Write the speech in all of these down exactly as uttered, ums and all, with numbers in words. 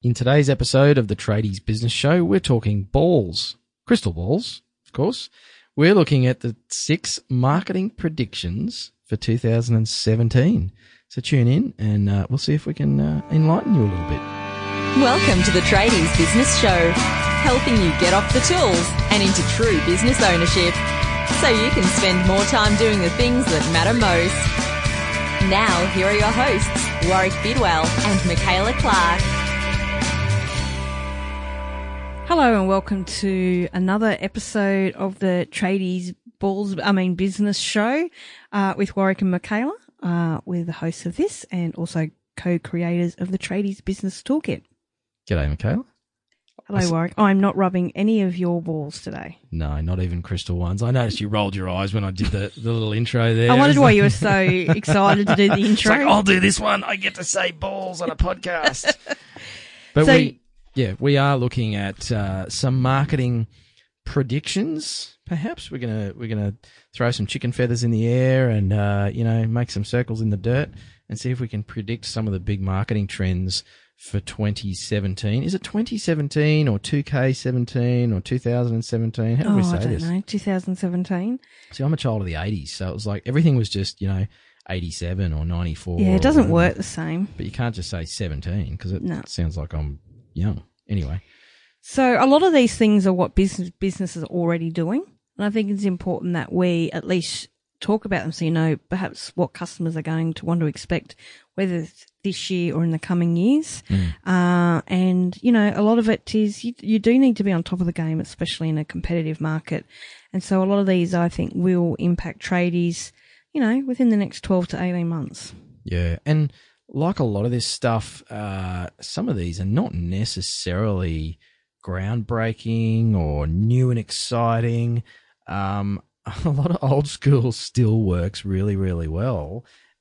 In today's episode of the Tradies Business Show, we're talking balls, crystal balls, of course. We're looking at the six marketing predictions for two thousand seventeen. So tune in and uh, we'll see if we can uh, enlighten you a little bit. Welcome to the Tradies Business Show, helping you get off the tools and into true business ownership so you can spend more time doing the things that matter most. Now, here are your hosts, Warwick Bidwell and Michaela Clark. Hello and welcome to another episode of the Tradies Balls, I mean Business Show uh, with Warwick and Michaela. Uh, we're the hosts of this and also co-creators of the Tradies Business Toolkit. G'day, Michaela. Hello, Warwick. I'm not rubbing any of your balls today. No, not even crystal ones. I noticed you rolled your eyes when I did the, the little intro there. I wondered why you were so excited to do the intro. It's like, I'll do this one. I get to say balls on a podcast. But So- we, yeah, we are looking at uh, some marketing predictions. Perhaps we're gonna we're gonna throw some chicken feathers in the air and uh, you know make some circles in the dirt and see if we can predict some of the big marketing trends for twenty seventeen. Is it twenty seventeen or two K seventeen or two thousand seventeen? How do Oh, we say I don't this? know, twenty seventeen. See, I'm a child of the eighties, so it was like everything was just, you know, eighty-seven or ninety-four. Yeah, or it doesn't whatever. work the same. But you can't just say seventeen because it No. sounds like I'm young. Anyway, So a lot of these things are what business businesses are already doing. And I think it's important that we at least talk about them so you know perhaps what customers are going to want to expect, whether it's this year or in the coming years. Mm. Uh, and, you know, a lot of it is you, you do need to be on top of the game, especially in a competitive market. And so a lot of these, I think, will impact tradies, you know, within the next twelve to eighteen months. yeah. And like a lot of this stuff, uh, some of these are not necessarily groundbreaking or new and exciting. Um, a lot of old school still works really, really well.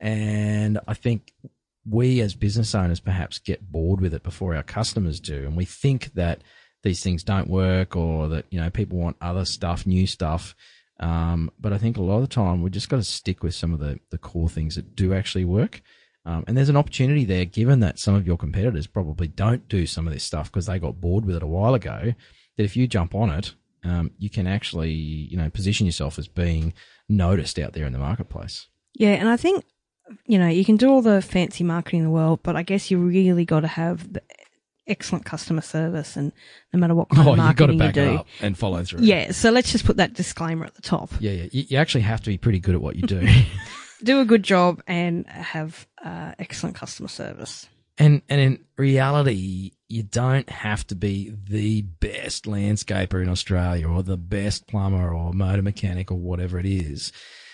And I think we as business owners perhaps get bored with it before our customers do. And we think that these things don't work or that, you know, people want other stuff, new stuff. Um, but I think a lot of the time we just got to stick with some of the, the core things that do actually work. Um, and there's an opportunity there, given that some of your competitors probably don't do some of this stuff because they got bored with it a while ago, that if you jump on it, um, you can actually, you know, position yourself as being noticed out there in the marketplace. Yeah, and I think, you know, you can do all the fancy marketing in the world, but I guess you really got to have the excellent customer service, and no matter what kind Oh, of you've got to marketing back you it do. up and follow through. Yeah, so let's just put that disclaimer at the top. Yeah, yeah. You, you actually have to be pretty good at what you do. Do a good job and have uh, excellent customer service. And and in reality, you don't have to be the best landscaper in Australia or the best plumber or motor mechanic or whatever it is.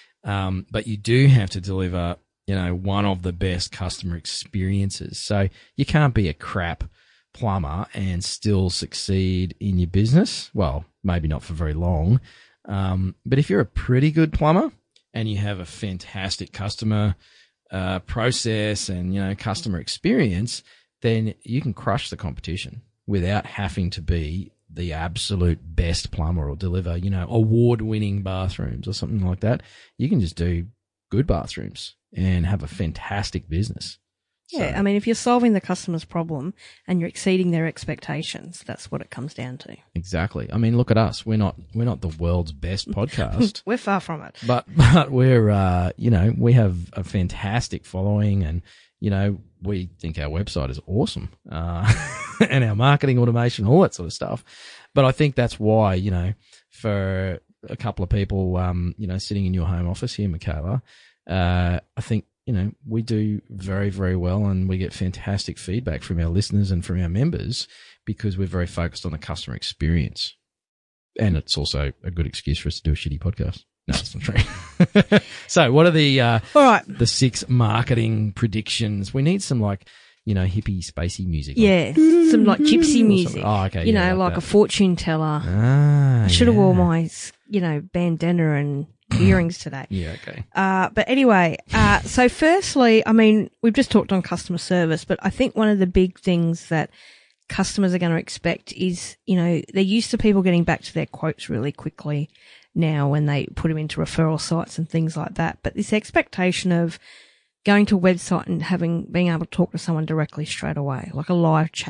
Um, but you do have to deliver, you know, one of the best customer experiences. So you can't be a crap plumber and still succeed in your business. Well, maybe not for very long. Um, but if you're a pretty good plumber and you have a fantastic customer uh, process and, you know, customer experience, then you can crush the competition without having to be the absolute best plumber or deliver, you know, award-winning bathrooms or something like that. You can just do good bathrooms and have a fantastic business. Yeah, So- I mean, if you're solving the customer's problem and you're exceeding their expectations, that's what it comes down to. Exactly. I mean, look at us. We're not we're not the world's best podcast. We're far from it. But but we're uh, you know, we have a fantastic following, and you know, we think our website is awesome, uh, and our marketing automation, all that sort of stuff. But I think that's why, you know, for a couple of people, um, you know, sitting in your home office here, Michaela, uh, I think, you know, we do very, very well, and we get fantastic feedback from our listeners and from our members because we're very focused on the customer experience. And it's also a good excuse for us to do a shitty podcast. No, it's not true. So what are the uh, All right. the six marketing predictions? We need some, like, you know, hippie, spacey music. Yeah, some like gypsy music. Oh, okay. You yeah, know, like, that. a fortune teller. Ah, I should have yeah. worn my, you know, bandana and earrings today. Yeah, okay. Uh, but anyway, uh, so firstly, I mean, we've just talked on customer service, but I think one of the big things that customers are going to expect is, you know, they're used to people getting back to their quotes really quickly now when they put them into referral sites and things like that. But this expectation of going to a website and having, being able to talk to someone directly straight away, like a live chat.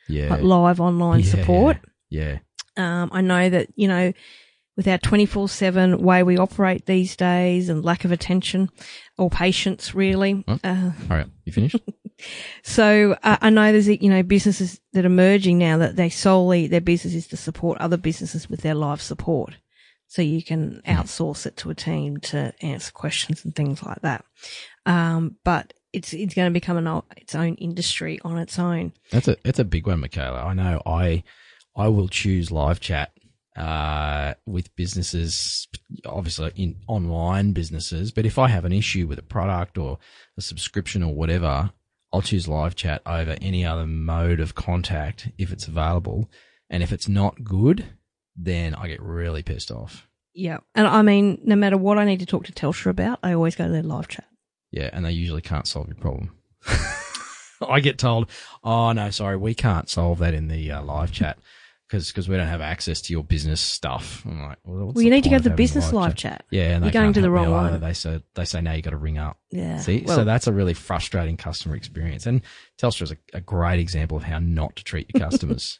Yeah. like live online Yeah. support. Yeah. Um, I know that, you know, with our twenty-four seven way we operate these days and lack of attention or patience, really. Oh. Uh, All right. You finished? so uh, I know there's, you know, businesses that are emerging now that they solely, their business is to support other businesses with their live support. So you can outsource it to a team to answer questions and things like that. Um, but it's, it's going to become an, its own industry on its own. That's a, it's a big one, Michaela. I know I, I will choose live chat uh, with businesses, obviously in online businesses. But if I have an issue with a product or a subscription or whatever, I'll choose live chat over any other mode of contact if it's available. And if it's not good, then I get really pissed off. Yeah. And I mean, no matter what I need to talk to Telstra about, I always go to their live chat. Yeah, and they usually can't solve your problem. I get told, oh, no, sorry, we can't solve that in the uh, live chat. Because we don't have access to your business stuff. I'm like, well, what's Well, you the need to go point to of the having business live chat. Yeah, and You're they going can't to the help me wrong either. one. They say they say now you got to ring up. Yeah. See, Well- so that's a really frustrating customer experience, and Telstra is a, a great example of how not to treat your customers.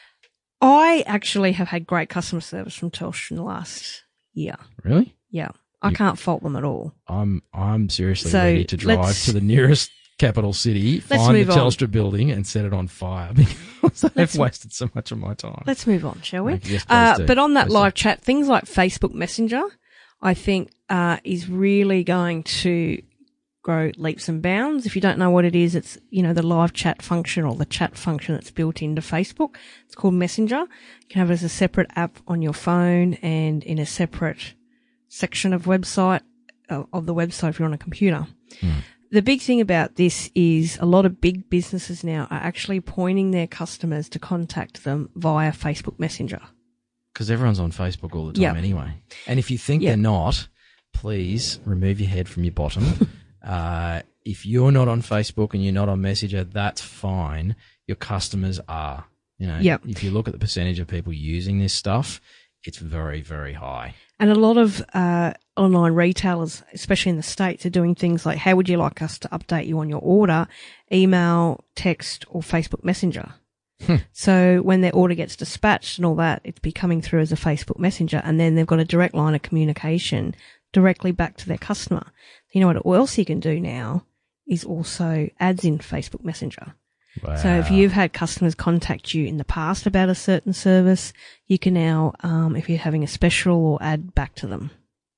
I actually have had great customer service from Telstra in the last year. Really, Yeah. I You- can't fault them at all. I'm I'm seriously So, ready to drive let's- to the nearest capital city, Let's find the move on. Telstra building, and set it on fire because they've Let's- wasted so much of my time. Let's move on, shall we? Yes, please uh, do. but on that Please live do. chat, things like Facebook Messenger, I think, uh, is really going to grow leaps and bounds. If you don't know what it is, it's, you know, the live chat function or the chat function that's built into Facebook. It's called Messenger. You can have it as a separate app on your phone and in a separate section of website, uh, of the website if you're on a computer. Hmm. The big thing about this is a lot of big businesses now are actually pointing their customers to contact them via Facebook Messenger. Because everyone's on Facebook all the time Yeah. anyway. And if you think Yeah. they're not, please remove your head from your bottom. uh, if you're not on Facebook and you're not on Messenger, that's fine. Your customers are. You know, Yeah. if you look at the percentage of people using this stuff, it's very, very high. And a lot of uh, online retailers, especially in the States, are doing things like, how would you like us to update you on your order? Email, text, or Facebook Messenger. Hmm. So when their order gets dispatched and all that, it's be coming through as a Facebook Messenger, and then they've got a direct line of communication directly back to their customer. You know what else you can do now is also ads in Facebook Messenger. Wow. So if you've had customers contact you in the past about a certain service, you can now, um, if you're having a special, or add back to them.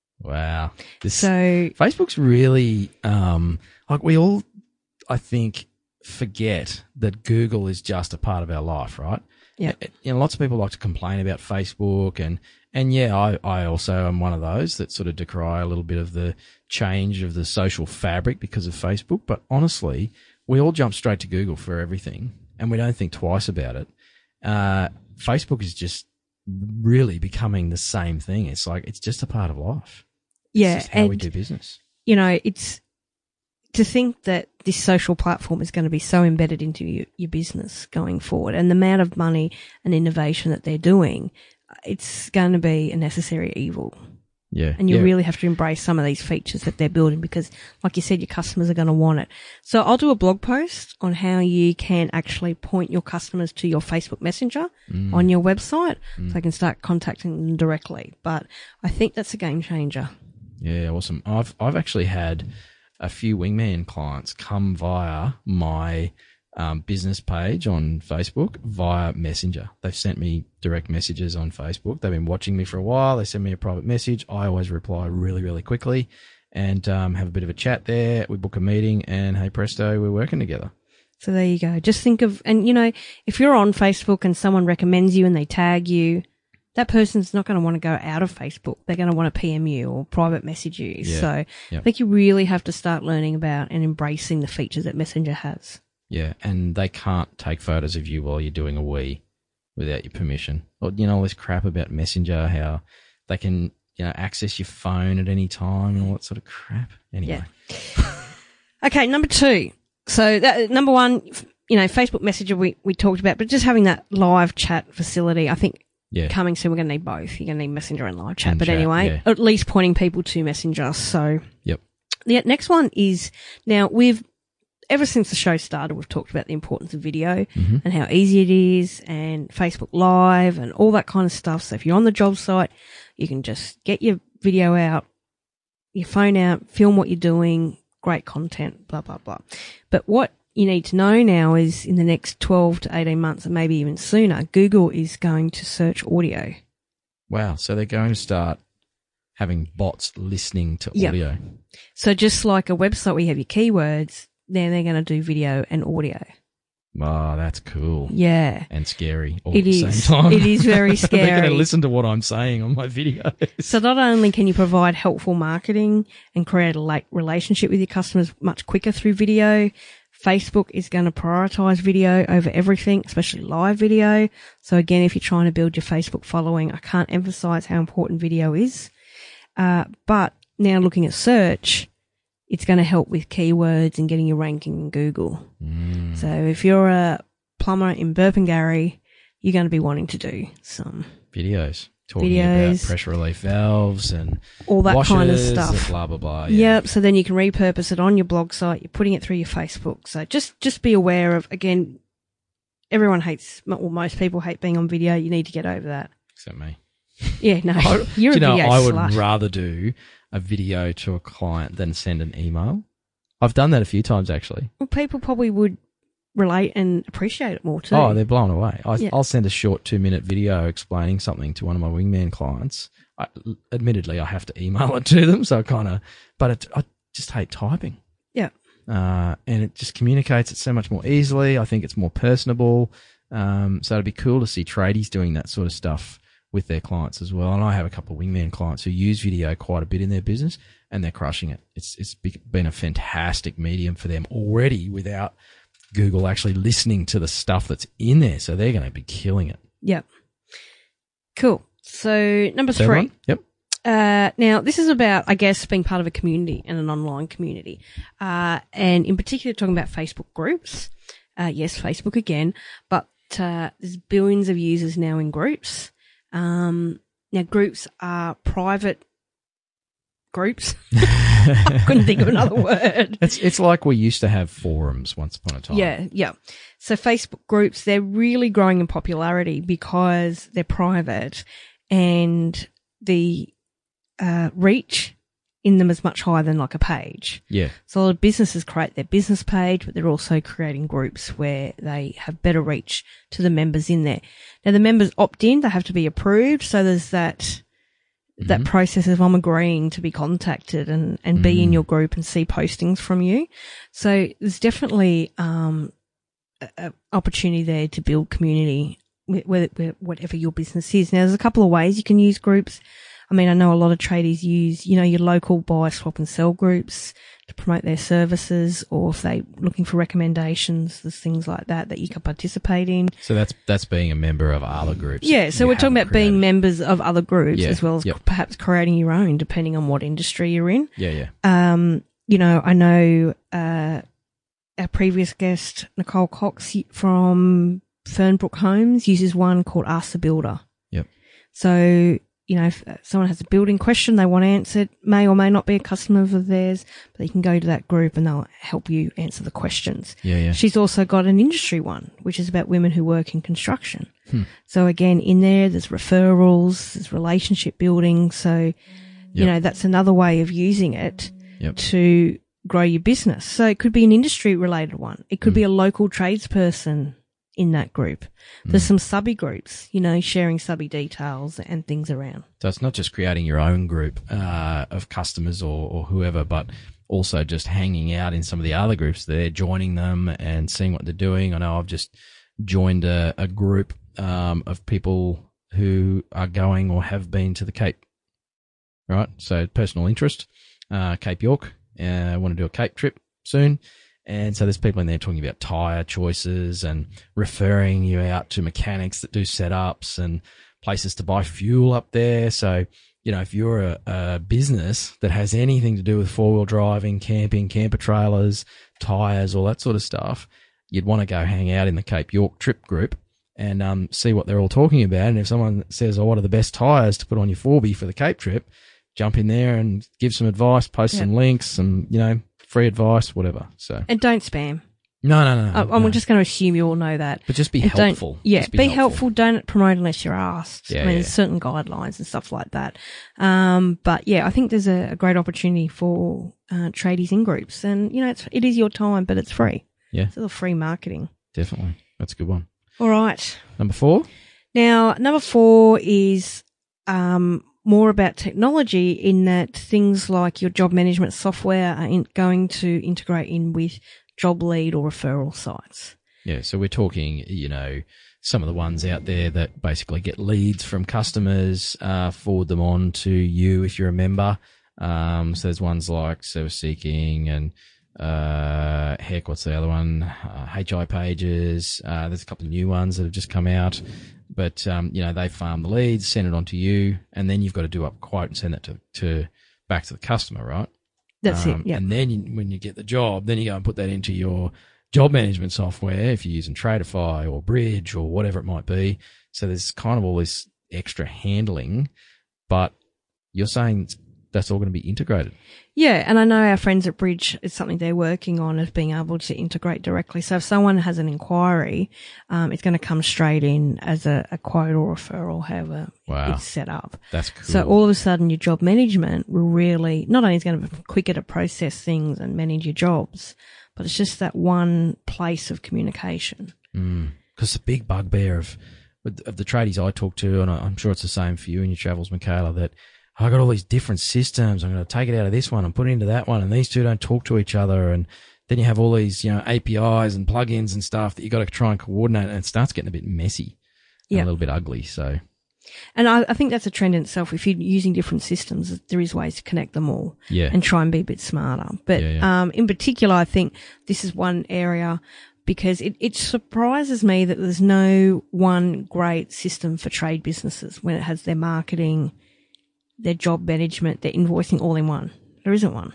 Wow. This, So Facebook's really, um, like we all, I think, forget that Google is just a part of our life, right? Yeah. You know, lots of people like to complain about Facebook, and, and yeah, I, I also am one of those that sort of decry a little bit of the change of the social fabric because of Facebook. But honestly, we all jump straight to Google for everything, and we don't think twice about it. Uh, Facebook is just really becoming the same thing. It's like, it's just a part of life. yeah, It's just how we and do business. you know, it's to think that this social platform is going to be so embedded into your, your business going forward, and the amount of money and innovation that they're doing, it's going to be a necessary evil. Yeah. And you yeah. really have to embrace some of these features that they're building because, like you said, your customers are going to want it. So I'll do a blog post on how you can actually point your customers to your Facebook Messenger Mm. on your website so they can start contacting them directly. But I think that's a game changer. Yeah, awesome. I've I've actually had a few Wingman clients come via my um, business page on Facebook via Messenger. They've sent me direct messages on Facebook. They've been watching me for a while. They send me a private message. I always reply really, really quickly and um, have a bit of a chat there. We book a meeting, and hey presto, we're working together. So there you go. Just think of, and you know, if you're on Facebook and someone recommends you and they tag you, that person's not going to want to go out of Facebook. They're going to want to P M you or private message you. Yeah. So Yep. I think you really have to start learning about and embracing the features that Messenger has. Yeah, and they can't take photos of you while you're doing a wee without your permission. Or, you know, all this crap about Messenger, how they can, you know, access your phone at any time and all that sort of crap. Anyway. Yeah. Okay, number two. So that, number one, you know, Facebook Messenger we, we talked about, but just having that live chat facility, I think Yeah. coming soon we're going to need both. You're going to need Messenger and live chat. And but chat, anyway, yeah. at least pointing people to Messenger. So Yep. the next one is now we've ever since the show started, we've talked about the importance of video Mm-hmm. and how easy it is, and Facebook Live and all that kind of stuff. So if you're on the job site, you can just get your video out, your phone out, film what you're doing, great content, blah, blah, blah. But what you need to know now is in the next twelve to eighteen months, and maybe even sooner, Google is going to search audio. Wow. So they're going to start having bots listening to Yep. audio. So just like a website where you have your keywords, then they're going to do video and audio. Oh, that's cool. Yeah. And scary all It at the is. same time. It is very They're going scary. to listen to what I'm saying on my videos. So not only can you provide helpful marketing and create a like relationship with your customers much quicker through video, Facebook is going to prioritize video over everything, especially live video. So again, if you're trying to build your Facebook following, I can't emphasize how important video is. Uh, but now looking at search, it's going to help with keywords and getting your ranking in Google. Mm. So if you're a plumber in Burpengary, you're going to be wanting to do some Videos. Talking Videos. about pressure relief valves and all that washers kind of and stuff. blah, blah, blah. Yeah. Yep. So then you can repurpose it on your blog site. You're putting it through your Facebook. So just, just be aware of, again, everyone hates, well, most people hate being on video. You need to get over that. Except me. Yeah, no, I, you're do you a know, video I would slut. rather do a video to a client than send an email. I've done that a few times, actually. Well, people probably would relate and appreciate it more too. Oh, they're blown away. I, Yeah. I'll send a short two-minute video explaining something to one of my wingman clients. I, admittedly, I have to email it to them, so I kind of, but it, I just hate typing. Yeah. Uh, and it just communicates it so much more easily. I think it's more personable. Um, so it'd be cool to see tradies doing that sort of stuff with their clients as well. And I have a couple of wingman clients who use video quite a bit in their business, and they're crushing it. It's it's been a fantastic medium for them already without Google actually listening to the stuff that's in there. So they're going to be killing it. Yep. Cool. So number Third three. one? Yep. Uh, now this is about, I guess, being part of a community and an online community. Uh, and in particular talking about Facebook groups. Uh, yes, Facebook again, but, uh, there's billions of users now in groups. Um, now groups are private groups. I couldn't think of another word. It's it's like we used to have forums once upon a time. Yeah, yeah. So Facebook groups, they're really growing in popularity because they're private and the uh, reach in them is much higher than like a page. Yeah. So a lot of businesses create their business page, but they're also creating groups where they have better reach to the members in there. Now the members opt in, they have to be approved. So there's that, that Mhm. process of I'm agreeing to be contacted and, and be in Mm. your group and see postings from you. So there's definitely, um, a, a opportunity there to build community with, with, with whatever your business is. Now there's a couple of ways you can use groups. I mean, I know a lot of tradies use, you know, your local buy, swap and sell groups to promote their services, or if they're looking for recommendations, there's things like that that you can participate in. So that's that's being a member of other groups. Yeah, so you we're talking haven't about being created. members of other groups Yeah, as well as yep. perhaps creating your own, depending on what industry you're in. Yeah, yeah. Um, you know, I know uh, our previous guest, Nicole Cox from Fernbrook Homes, uses one called Ask the Builder. Yep. So, you know, if someone has a building question they want answered, may or may not be a customer of theirs, but you can go to that group and they'll help you answer the questions. Yeah, yeah. She's also got an industry one, which is about women who work in construction. Hmm. So again, in there, there's referrals, there's relationship building. So, you Yep. know, that's another way of using it Yep. to grow your business. So it could be an industry related one. It could Mm. be a local tradesperson in that group. There's Mm. some subby groups, you know, sharing subby details and things around. So it's not just creating your own group uh, of customers or, or whoever, but also just hanging out in some of the other groups there, joining them and seeing what they're doing. I know I've just joined a, a group um, of people who are going or have been to the Cape, right? So personal interest, uh, Cape York. Uh, I want to do a Cape trip soon. And so there's people in there talking about tyre choices and referring you out to mechanics that do setups and places to buy fuel up there. So, you know, if you're a, a business that has anything to do with four-wheel driving, camping, camper trailers, tyres, all that sort of stuff, you'd want to go hang out in the Cape York trip group and um, see what they're all talking about. And if someone says, oh, what are the best tyres to put on your four B for the Cape trip, jump in there and give some advice, post Yeah. some links and, you know, free advice, whatever. So And don't spam. no, no, no. I- no. I'm just going to assume you all know that. But just be And don't- helpful. Yeah, Just be, helpful. Don't promote unless you're asked. Yeah, I mean, yeah. there's certain guidelines and stuff like that. Um, but yeah, I think there's a, a great opportunity for uh, tradies in groups, and you know, it's it is your time, but it's free. Yeah. It's a little free marketing. Definitely. That's a good one. All right. Number four. Now, number four is um, more about technology in that things like your job management software are in, going to integrate in with job lead or referral sites. Yeah, so we're talking, you know, some of the ones out there that basically get leads from customers, uh, forward them on to you if you're a member. Um, so there's ones like Service Seeking and, uh, heck, what's the other one? Uh, H I Pages. Uh, there's a couple of new ones that have just come out. But, um, you know, they farm the leads, send it on to you, and then you've got to do up a quote and send that to, to back to the customer, right? That's Um, it. Yeah. And then you, when you get the job, then you go and put that into your job management software if you're using Tradeify or Bridge or whatever it might be. So there's kind of all this extra handling, but you're saying that's all going to be integrated. Yeah, and I know our friends at Bridge, it's something they're working on, is being able to integrate directly. So if someone has an inquiry, um, it's going to come straight in as a, a quote or referral, however Wow. it's set up. That's cool. So all of a sudden your job management will really, not only is going to be quicker to process things and manage your jobs, but it's just that one place of communication. Because the big bugbear of of the tradies I talk to, and I'm sure it's the same for you in your travels, Michaela, that I got all these different systems. I'm going to take it out of this one and put it into that one, and these two don't talk to each other. And then you have all these, you know, A P Is and plugins and stuff that you got to try and coordinate, and it starts getting a bit messy, and Yeah. a little bit ugly. So And I, I think that's a trend in itself. If you're using different systems, there is ways to connect them all yeah, and try and be a bit smarter. But Yeah, yeah. um, in particular, I think this is one area because it, it surprises me that there's no one great system for trade businesses when it has their marketing, their job management, their invoicing all in one. There isn't one.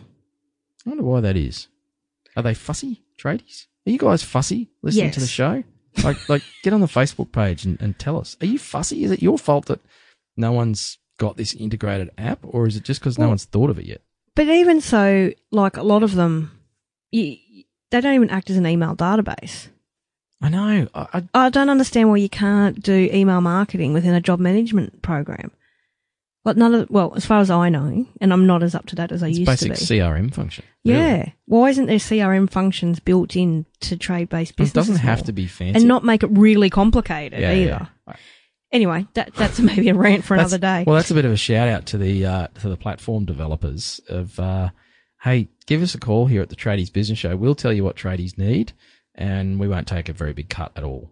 I wonder why that is. Are they fussy tradies? Are you guys fussy listening to the Yes. show? Like, like, get on the Facebook page and, and tell us. Are you fussy? Is it your fault that no one's got this integrated app, or is it just because no Well- one's thought of it yet? But even so, like a lot of them, you, they don't even act as an email database. I know. I, I, I don't understand why you can't do email marketing within a job management program. Like none of, well, as far as I know, and I'm not as up to date as I it's used to basic be. C R M function. really. Yeah. Why isn't there C R M functions built in to trade-based It businesses? doesn't have more? to be fancy. And not make it really complicated Yeah, either. yeah. Anyway, that that's maybe a rant for That's- another day. Well, that's a bit of a shout out to the uh, to the platform developers of, uh, hey, give us a call here at the Tradies Business Show. We'll tell you what tradies need, and we won't take a very big cut at all.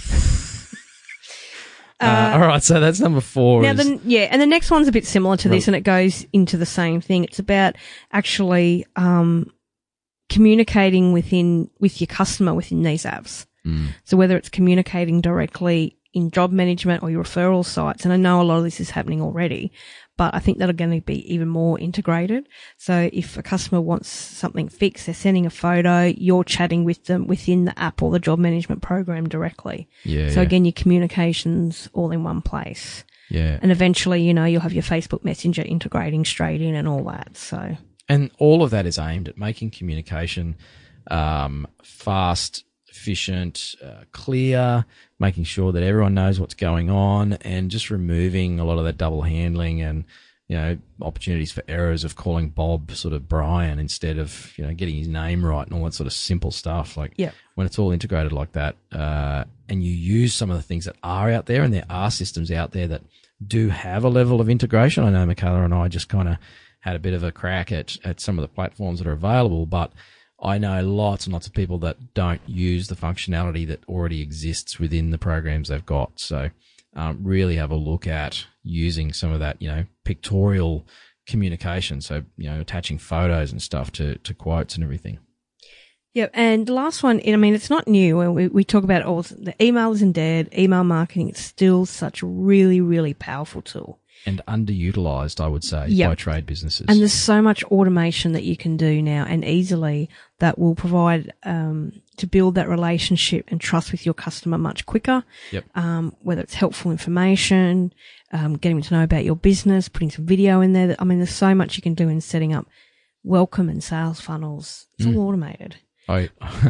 uh, all right, so that's number four. Now, is, the, yeah, and the next one's a bit similar to this, and it goes into the same thing. It's about actually um, communicating within with your customer within these apps. Mm. So whether it's communicating directly in job management or your referral sites, and I know a lot of this is happening already, but I think that are going to be even more integrated. So if a customer wants something fixed, they're sending a photo, you're chatting with them within the app or the job management program directly. yeah, So yeah, again, your communications all in one place. yeah. And eventually, you know, you'll have your Facebook Messenger integrating straight in and all that. So And all of that is aimed at making communication um, fast, efficient, uh, clear, making sure that everyone knows what's going on, and just removing a lot of that double handling and, you know, opportunities for errors of calling Bob sort of Brian instead of, you know, getting his name right and all that sort of simple stuff. Like Yep. when it's all integrated like that, uh, and you use some of the things that are out there, and there are systems out there that do have a level of integration. I know Michaela and I just kind of had a bit of a crack at, at some of the platforms that are available, but I know lots and lots of people that don't use the functionality that already exists within the programs they've got. So um, really have a look at using some of that, you know, pictorial communication. So, you know, attaching photos and stuff to, to quotes and everything. yeah, and the last one, I mean, it's not new. And we, we talk about all the email isn't dead. Email marketing is still such a really, really powerful tool. And underutilized, I would say, Yep. by trade businesses. And there's so much automation that you can do now and easily that will provide um, to build that relationship and trust with your customer much quicker. Yep. Um, whether it's helpful information, um, getting to know about your business, putting some video in there. That, I mean, there's so much you can do in setting up welcome and sales funnels. It's Mm. all automated. I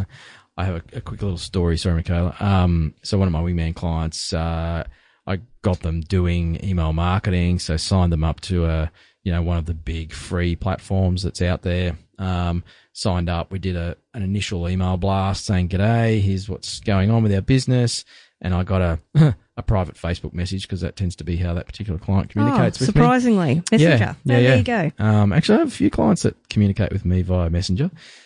I have a, a quick little story. Sorry, Michaela. Um, so one of my Wingman clients, uh, I got them doing email marketing. So signed them up to a, you know, one of the big free platforms that's out there. Um, signed up. We did a, an initial email blast saying, "G'day, here's what's going on with our business." And I got a, a private Facebook message because that tends to be how that particular client communicates oh, with me. surprisingly. Messenger. Yeah, yeah, oh, yeah. There you go. Um, actually, I have a few clients that communicate with me via Messenger.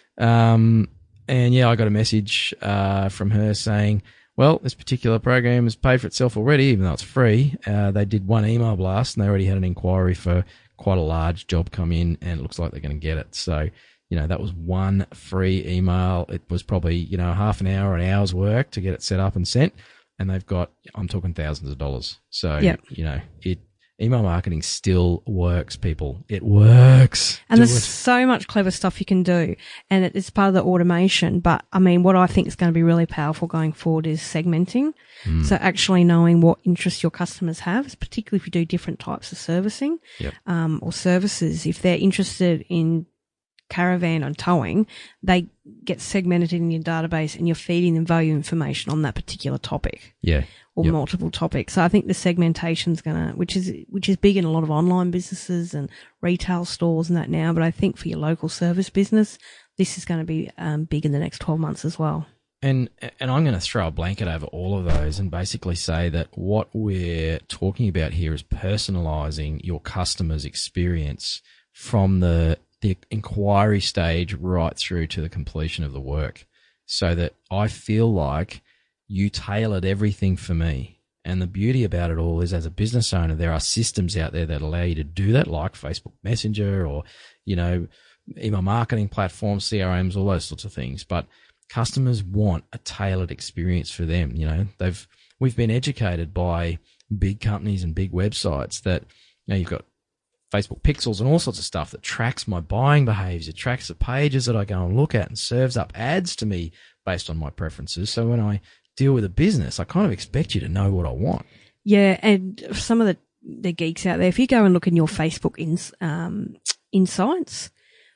Um, and yeah, I got a message, uh, from her saying, well, this particular program has paid for itself already, even though it's free. Uh, they did one email blast and they already had an inquiry for quite a large job come in, and it looks like they're going to get it. So, you know, that was one free email. It was probably, you know, half an hour, an hour's work to get it set up and sent. And they've got, I'm talking thousands of dollars. So, Yep. you know, it, email marketing still works, people. It works. And Do there's it. so much clever stuff you can do, and it- it's part of the automation. But I mean, what I think is going to be really powerful going forward is segmenting. Mm. So actually knowing what interests your customers have, particularly if you do different types of servicing, Yep. um, or services. If they're interested in caravan and towing, they get segmented in your database, and you're feeding them value information on that particular topic. Yeah. Or Yep. multiple topics. So I think the segmentation's gonna, which is, which is big in a lot of online businesses and retail stores and that now, but I think for your local service business, this is going to be um, big in the next twelve months as well. And and I'm going to throw a blanket over all of those and basically say that what we're talking about here is personalizing your customer's experience from the the inquiry stage right through to the completion of the work, so that I feel like you tailored everything for me. And the beauty about it all is, as a business owner, there are systems out there that allow you to do that, like Facebook Messenger or, you know, email marketing platforms, C R Ms, all those sorts of things. But customers want a tailored experience for them. You know, they've, we've been educated by big companies and big websites that, you know, you've got Facebook pixels and all sorts of stuff that tracks my buying behaviors. It tracks the pages that I go and look at and serves up ads to me based on my preferences. So when I deal with a business, I kind of expect you to know what I want. Yeah, and some of the, the geeks out there, if you go and look in your Facebook ins, um, insights,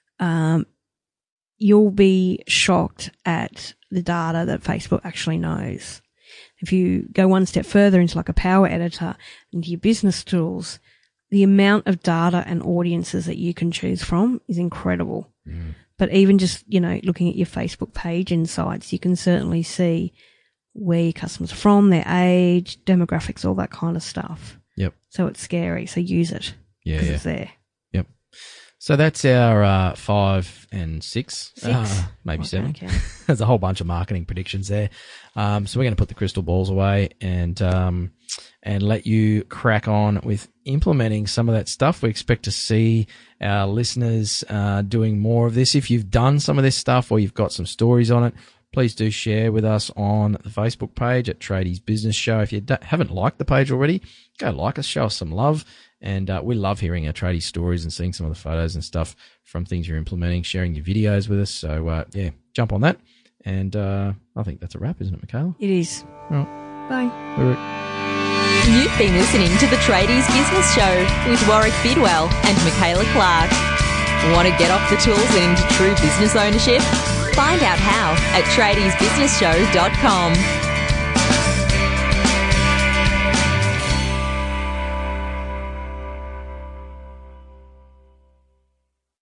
um, you'll be shocked at the data that Facebook actually knows. If you go one step further into like a power editor, into your business tools, the amount of data and audiences that you can choose from is incredible. Mm. But even just, you know, looking at your Facebook page insights, you can certainly see where your customers are from, their age, demographics, all that kind of stuff. Yep. So it's scary. So use it. Yeah, Because yeah. it's there. Yep. So that's our uh, five and six, Six. Uh, maybe I seven. can't count. There's a whole bunch of marketing predictions there. Um, so we're going to put the crystal balls away and um, and let you crack on with implementing some of that stuff. We expect to see our listeners uh, doing more of this. If you've done some of this stuff or you've got some stories on it, please do share with us on the Facebook page at Tradies Business Show. If you don't, haven't liked the page already, go like us, show us some love. And uh, we love hearing our tradie stories and seeing some of the photos and stuff from things you're implementing, sharing your videos with us. So, uh, yeah, jump on that. And uh, I think that's a wrap, isn't it, Michaela? It is. Well, Bye. we're- You've been listening to the Tradies Business Show with Warwick Bidwell and Michaela Clark. Want to get off the tools and into true business ownership? Find out how at tradies business show dot com.